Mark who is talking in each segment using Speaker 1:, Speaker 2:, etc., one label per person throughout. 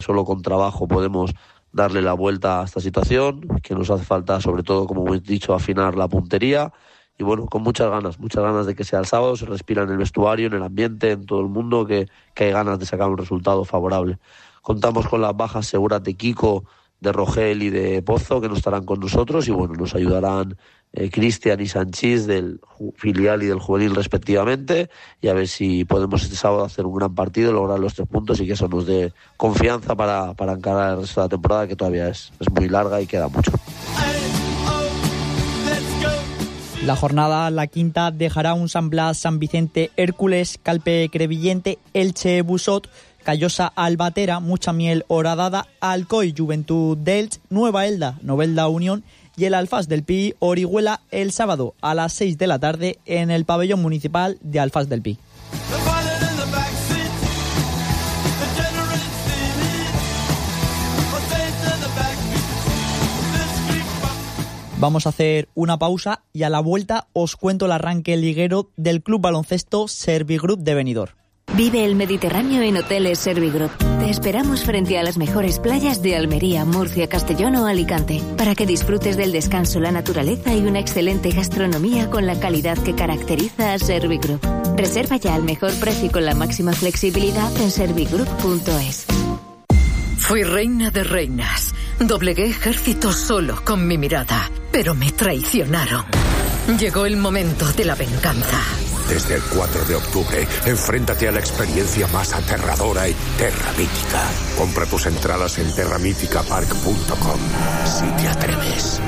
Speaker 1: solo con trabajo podemos darle la vuelta a esta situación, que nos hace falta, sobre todo, como hemos dicho, afinar la puntería. Y bueno, con muchas ganas de que sea el sábado, se respira en el vestuario, en el ambiente, en todo el mundo, que hay ganas de sacar un resultado favorable. Contamos con las bajas seguras de Kiko, de Rogel y de Pozo, que no estarán con nosotros, y bueno, nos ayudarán Cristian y Sanchís del filial y del juvenil respectivamente, y a ver si podemos este sábado hacer un gran partido, lograr los 3 puntos y que eso nos dé confianza para encarar el resto de la temporada, que todavía es muy larga y queda mucho.
Speaker 2: La jornada, la quinta, dejará un San Blas, San Vicente, Hércules, Calpe, Crevillente, Elche, Busot, Callosa, Albatera, Muchamiel, Horadada, Alcoy, Juventud de Elche, Nueva Elda, Novelda Unión y el Alfás del Pi, Orihuela, el sábado a las 6 de la tarde en el pabellón municipal de Alfás del Pi. Vamos a hacer una pausa y a la vuelta os cuento el arranque liguero del Club Baloncesto Servigroup de Benidorm.
Speaker 3: Vive el Mediterráneo en Hoteles Servigroup. Te esperamos frente a las mejores playas de Almería, Murcia, Castellón o Alicante, para que disfrutes del descanso, la naturaleza y una excelente gastronomía con la calidad que caracteriza a Servigroup. Reserva ya al mejor precio y con la máxima flexibilidad en servigroup.es.
Speaker 4: Fui reina de reinas. Doblegué ejércitos solo con mi mirada, pero me traicionaron. Llegó el momento de la venganza.
Speaker 5: Desde el 4 de octubre, enfréntate a la experiencia más aterradora y terramítica. Compra tus entradas en terramíticapark.com, si te atreves.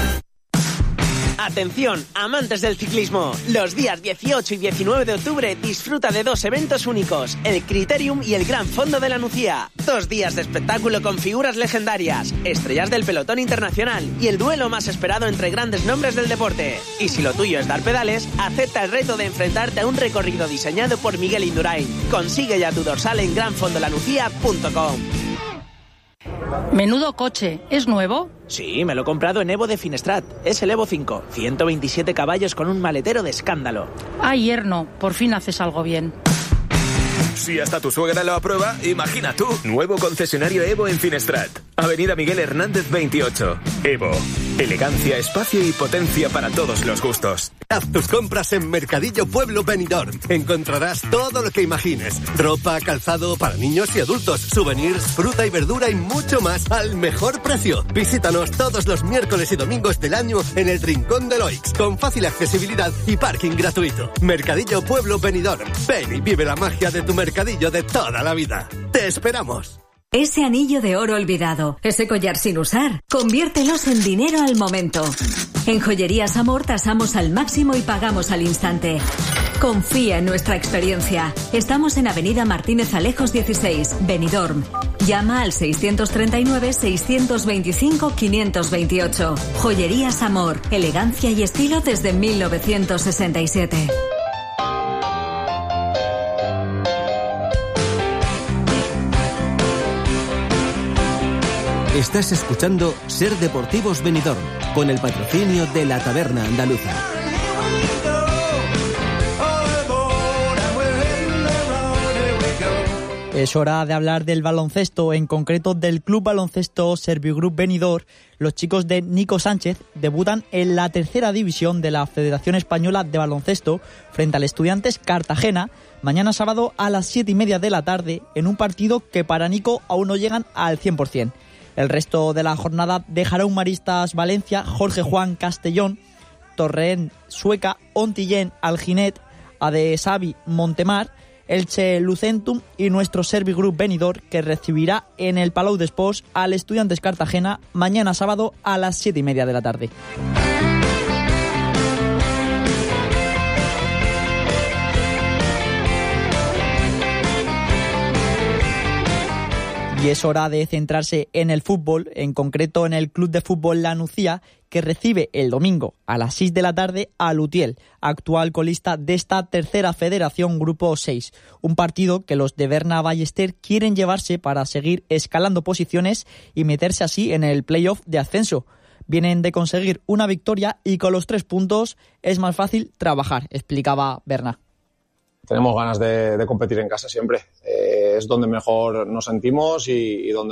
Speaker 6: Atención, amantes del ciclismo. Los días 18 y 19 de octubre disfruta de 2 eventos únicos, el Criterium y el Gran Fondo de la Nucía. 2 días de espectáculo con figuras legendarias, estrellas del pelotón internacional y el duelo más esperado entre grandes nombres del deporte. Y si lo tuyo es dar pedales, acepta el reto de enfrentarte a un recorrido diseñado por Miguel Indurain. Consigue ya tu dorsal en granfondolanucía.com.
Speaker 7: Menudo coche, ¿es nuevo?
Speaker 6: Sí, me lo he comprado en Evo de Finestrat. Es el Evo 5, 127 caballos con un maletero de escándalo.
Speaker 7: Ay, yerno, por fin haces algo bien.
Speaker 8: Si hasta tu suegra lo aprueba, imagina tú. Nuevo concesionario Evo en Finestrat. Avenida Miguel Hernández 28. Evo. Elegancia, espacio y potencia para todos los gustos.
Speaker 9: Haz tus compras en Mercadillo Pueblo Benidorm. Encontrarás todo lo que imagines. Ropa, calzado para niños y adultos, souvenirs, fruta y verdura y mucho más al mejor precio. Visítanos todos los miércoles y domingos del año en el Rincón de Loix, con fácil accesibilidad y parking gratuito. Mercadillo Pueblo Benidorm. Ven y vive la magia de tu mercadillo de toda la vida. ¡Te esperamos!
Speaker 3: Ese anillo de oro olvidado, ese collar sin usar, conviértelos en dinero al momento. En Joyerías Amor tasamos al máximo y pagamos al instante. Confía en nuestra experiencia. Estamos en Avenida Martínez Alejos 16, Benidorm. Llama al 639-625-528. Joyerías Amor, elegancia y estilo desde 1967.
Speaker 10: Estás escuchando Ser Deportivos Benidorm, con el patrocinio de la Taberna Andaluza.
Speaker 2: Es hora de hablar del baloncesto, en concreto del Club Baloncesto Servigroup Benidorm. Los chicos de Nico Sánchez debutan en la tercera división de la Federación Española de Baloncesto frente al Estudiantes Cartagena, mañana sábado a las 7:30 de la tarde, en un partido que para Nico aún no llegan al 100%. El resto de la jornada dejará un Maristas Valencia, Jorge Juan Castellón, Torrent Sueca, Ontillén Alginet, Ade Sabi Montemar, Elche Lucentum y nuestro Servigroup Benidorm, que recibirá en el Palau d'Esports al Estudiantes Cartagena mañana sábado a las 7:30 de la tarde. Y es hora de centrarse en el fútbol, en concreto en el Club de Fútbol La Nucía, que recibe el domingo a las 6 de la tarde a Lutiel, actual colista de esta tercera federación Grupo 6. Un partido que los de Berna Ballester quieren llevarse para seguir escalando posiciones y meterse así en el playoff de ascenso. Vienen de conseguir una victoria y con los 3 puntos es más fácil trabajar, explicaba Berna.
Speaker 11: Tenemos ganas de competir en casa siempre. Es donde mejor nos sentimos y donde